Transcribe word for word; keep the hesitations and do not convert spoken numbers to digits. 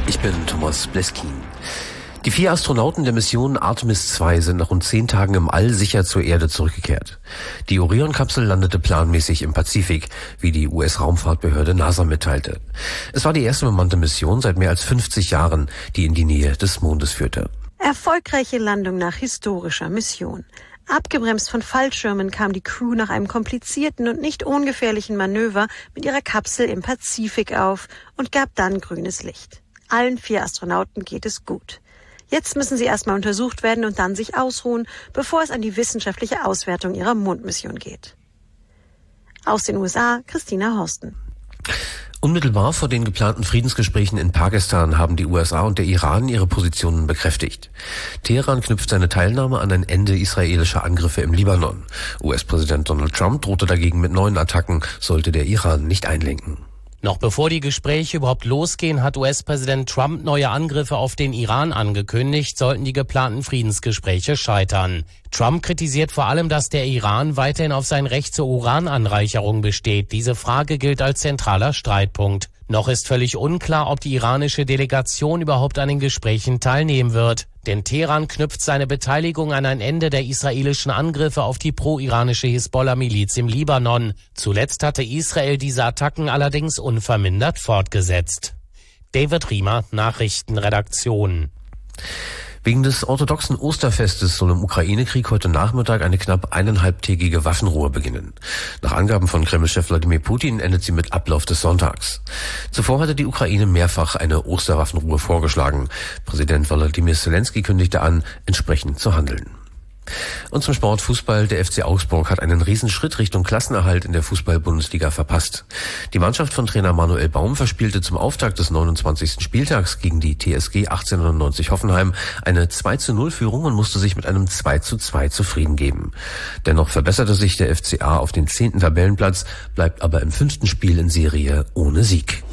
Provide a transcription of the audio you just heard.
Ich bin Thomas Bleskin. Die vier Astronauten der Mission Artemis zwei sind nach rund zehn Tagen im All sicher zur Erde zurückgekehrt. Die Orion-Kapsel landete planmäßig im Pazifik, wie die U S-Raumfahrtbehörde NASA mitteilte. Es war die erste bemannte Mission seit mehr als fünfzig Jahren, die in die Nähe des Mondes führte. Erfolgreiche Landung nach historischer Mission. Abgebremst von Fallschirmen kam die Crew nach einem komplizierten und nicht ungefährlichen Manöver mit ihrer Kapsel im Pazifik auf und gab dann grünes Licht. Allen vier Astronauten geht es gut. Jetzt müssen sie erstmal untersucht werden und dann sich ausruhen, bevor es an die wissenschaftliche Auswertung ihrer Mondmission geht. Aus den U S A, Christina Horsten. Unmittelbar vor den geplanten Friedensgesprächen in Pakistan haben die U S A und der Iran ihre Positionen bekräftigt. Teheran knüpft seine Teilnahme an ein Ende israelischer Angriffe im Libanon. U S-Präsident Donald Trump drohte dagegen mit neuen Attacken, sollte der Iran nicht einlenken. Noch bevor die Gespräche überhaupt losgehen, hat U S-Präsident Trump neue Angriffe auf den Iran angekündigt, sollten die geplanten Friedensgespräche scheitern. Trump kritisiert vor allem, dass der Iran weiterhin auf sein Recht zur Urananreicherung besteht. Diese Frage gilt als zentraler Streitpunkt. Noch ist völlig unklar, ob die iranische Delegation überhaupt an den Gesprächen teilnehmen wird. Denn Teheran knüpft seine Beteiligung an ein Ende der israelischen Angriffe auf die pro-iranische Hisbollah-Miliz im Libanon. Zuletzt hatte Israel diese Attacken allerdings unvermindert fortgesetzt. David Riemer, Nachrichtenredaktion. Wegen des orthodoxen Osterfestes soll im Ukraine-Krieg heute Nachmittag eine knapp eineinhalbtägige Waffenruhe beginnen. Nach Angaben von Kreml-Chef Wladimir Putin endet sie mit Ablauf des Sonntags. Zuvor hatte die Ukraine mehrfach eine Osterwaffenruhe vorgeschlagen. Präsident Volodymyr Zelensky kündigte an, entsprechend zu handeln. Und zum Sport Fußball. Der F C Augsburg hat einen Riesenschritt Richtung Klassenerhalt in der Fußball-Bundesliga verpasst. Die Mannschaft von Trainer Manuel Baum verspielte zum Auftakt des neunundzwanzigsten Spieltags gegen die T S G achtzehnhundertneunzig Hoffenheim eine zwei zu null Führung und musste sich mit einem zwei zu zwei zufrieden geben. Dennoch verbesserte sich der F C A auf den zehnten Tabellenplatz, bleibt aber im fünften Spiel in Serie ohne Sieg.